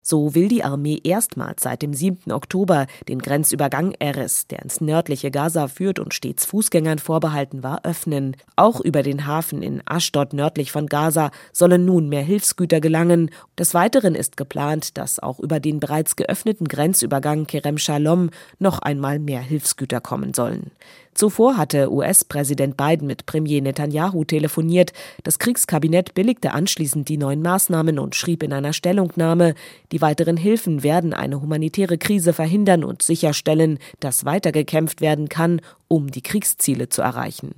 So will die Armee erstmals seit dem 7. Oktober den Grenzübergang Erez, der ins nördliche Gaza führt und stets Fußgängern vorbehalten war, öffnen. Auch über den Hafen in Aschdod nördlich von Gaza sollen nun mehr Hilfsgüter gelangen. Des Weiteren ist geplant, dass auch über den bereits geöffneten Grenzübergang Kerem Shalom noch einmal mehr Hilfsgüter kommen sollen. Zuvor hatte US-Präsident Biden mit Premier Netanyahu telefoniert. Das Kriegskabinett billigte anschließend die neuen Maßnahmen und schrieb in einer Stellungnahme, die weiteren Hilfen werden eine humanitäre Krise verhindern und sicherstellen, dass weitergekämpft werden kann, um die Kriegsziele zu erreichen.